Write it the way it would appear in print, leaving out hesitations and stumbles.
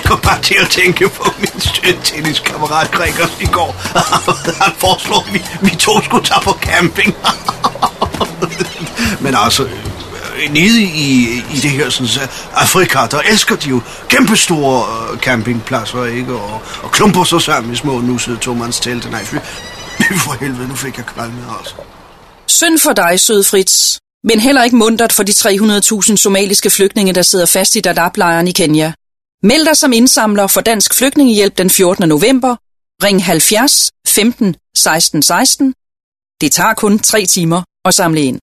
kom bare til at tænke på min tenniskammerat Gregers i går. Han foreslår, at vi to skulle tage på camping. Men altså, nede i det her sådan, Afrika, der elsker de jo kæmpestore campingpladser, ikke? Og klumper sig sammen i små nussede tomandstelte. Nej, for helvede, nu fik jeg kvalme, altså. Synd for dig, sød Fritz. Men heller ikke muntert for de 300.000 somaliske flygtninge, der sidder fast i Dadaab-lejren i Kenya. Meld dig som indsamler for Dansk Flygtningehjælp den 14. november. Ring 70 15 16 16. Det tager kun 3 timer at samle ind.